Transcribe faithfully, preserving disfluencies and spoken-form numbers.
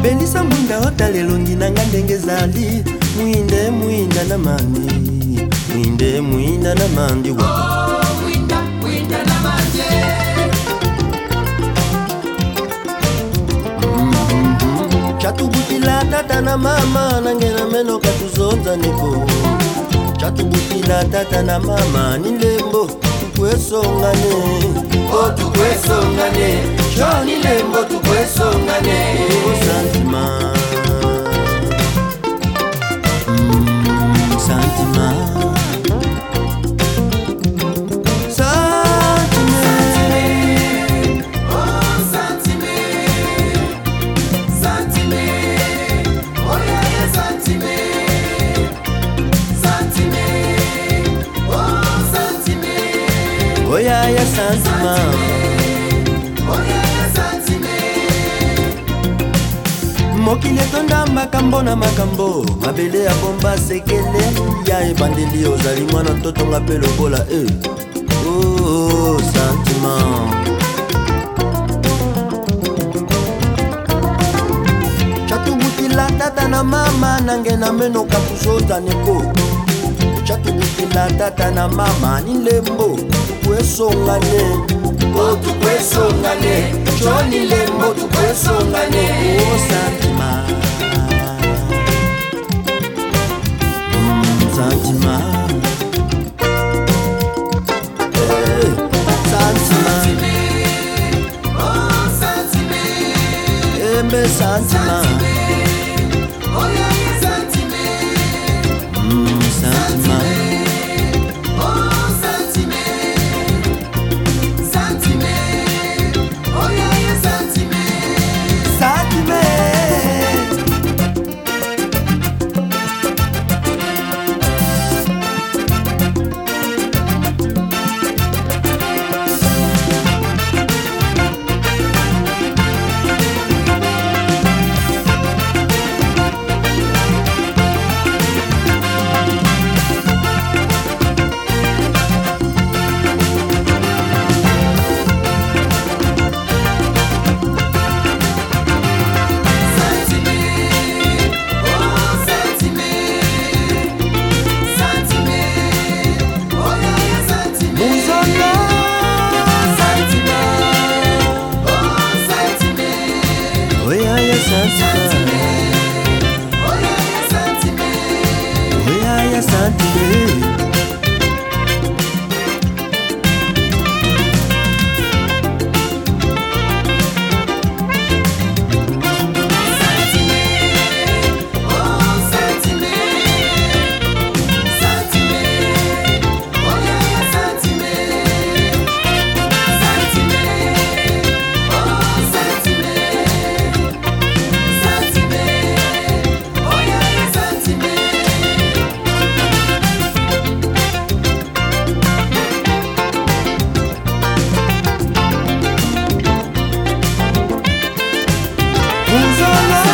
Belisa mwinda otalelo ndinanga ndenge zali. Mwinde mwinda na mandi, mwinde mwinda na mandi wa. Oh, mwinda mwinda na mandi. Chatubutila tata na mama nangena meno katuzonza niko. Chatubutila tata na mama nilembo tukwesongane. Oh tukwesongane, jo nilembo tukwesongane. Oh sentiment, mm, sentiment. Oh yeah, yeah, sentiment. Oh yeah, yeah, sentiment. Mokile tonda makambo na makambo. Mabele ya bomba sekele. Ya ebandeli ozali mwana toto nga pelo bola eh. Oh, sentiment. Chatubutila tata na mama nange na meno katuzota neko. Chatubutila tata na mama nilembo tukwesongane. Oh tukwesongane, jo nilembo tukwesongane. Oh sentiment, mm, sentiment. Hey, sentiment. Oh sentiment. Hey, me sentiment. Oh yeah, yeah, sentiment. Mm, sentiment. Unzola